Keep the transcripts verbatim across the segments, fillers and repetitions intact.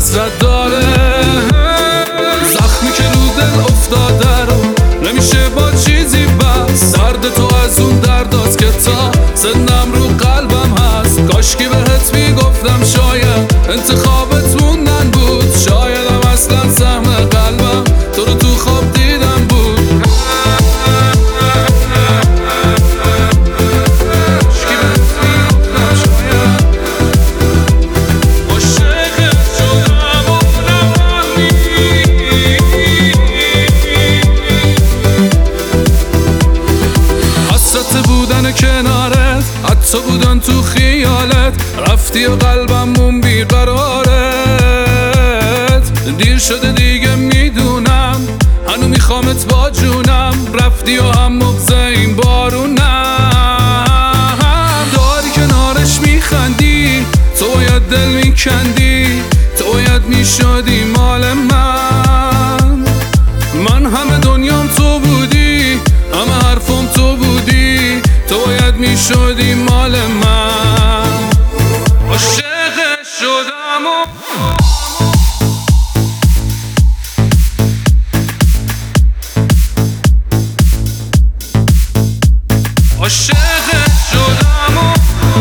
حسرت داره. زخمی که رو دل افتاده رو نمیشه با چیزی بس. درد تو از اون درداست که تا سنم رو قلبم هست. کاشکی بهت میگفتم شاید انتخابت موندن بود. شایدم اصلا سهم قلبم تو رو تو خواب دیدم بود. بودن کنارت حتی بودن تو خیالت. رفتی و قلبمون بیقرارت. دیر شده دیگه میدونم هنو میخوامت با جونم. رفتی و هم مغزه این بارونم. داری کنارش میخندی تو باید دل میکندی. تو باید میشدی مال من. من همه دنیام تو بودی همه حرفم تو بودی. تو باید میشدی مال من. عاشق شدم و عاشق شدم و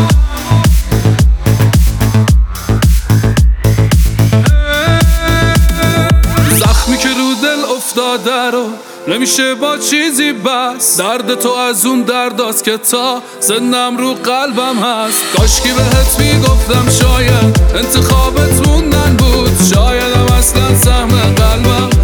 زخمی که رو دل افتاده رو نمیشه با چیزی بس. درد تو از اون درداست که تا سنم رو قلبم هست. کاشکی بهت میگفتم شاید انتخابت موندن بود. شایدم اصلا سهم قلبم